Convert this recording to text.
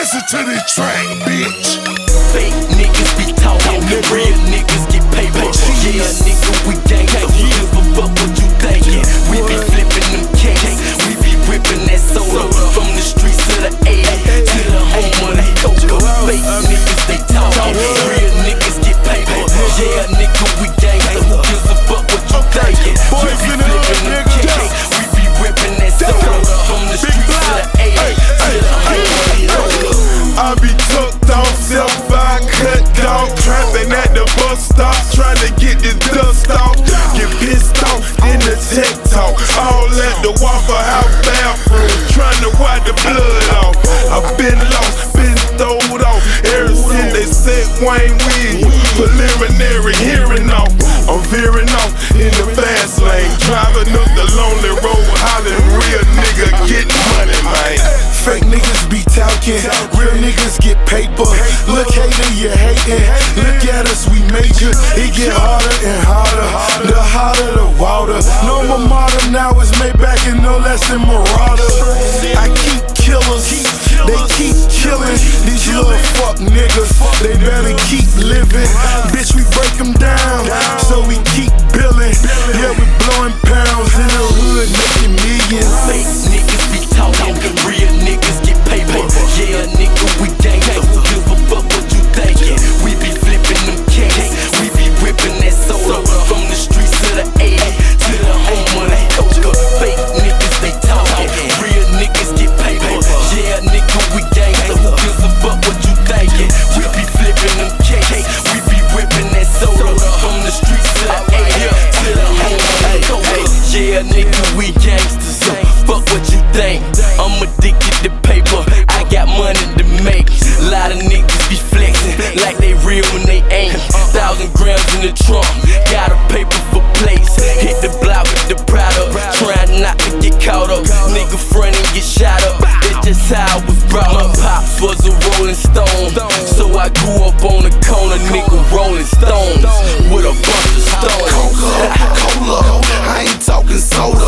listen to this track, bitch. Fake niggas be talking, real niggas get paper. Yeah, nigga, we gang, so who give a fuck what you thinking? We be flipping them cakes, we be whipping that soda. From the streets to the A, to the home of the coca. Fake niggas, they talking, real niggas get paper. Yeah, nigga, we gang, so who gives a fuck what you thinking? We be flipping them cakes, we be whipping that soda. From the streets to the A, to the home of the coca. I be tucked off, self-I cut dog, trapping at the bus stop, trying to get this dust off. Get pissed off in the tech talk, all at the Waffle House bathroom, trying to wipe the blood off. I've been lost, been throwed off, ever since they said Wayne Williams. Preliminary hearing off, I'm veering off in the fast lane, driving up the lonely road, hollering real nigga get money, man. Fake niggas be talking, real niggas get paper. Look hater, you hatin'. Look at us, we major. It get harder and harder, the hotter the water. No more modern, now it's made back and no less than Marauder. I keep killers, they keep killing. These little fuck niggas, they better keep living. Bitch, we break them down, so we keep billing. Yeah, we blowing pounds in the hood, making millions. Fake niggas be talking, real niggas get paper. Yeah, nigga, we gang, so who give a fuck what you thinking? We be flipping them cakes, we be whipping that soda. From the streets to the A, to the home of the coca. Fake niggas, they talking, real niggas get paper. Yeah, nigga, we gang, so who gives a fuck what you thinking? We be flipping them cakes, we be whipping that soda. From the streets to the A, to the home of the coca. Yeah, nigga, we gangsters, so fuck what you think. I'm addicted to paper, I got money to make. A lot of niggas be flexing like they real when they ain't. 1,000 grams in the trunk, got a paper for place. Hit the block with the Prada, trying not to get caught up. Nigga front and get shot up, that's just how I was brought up. Pops was a rolling stone, so I grew up on the corner, nigga rolling stones with a bunch of stones. Cola, I ain't talking soda.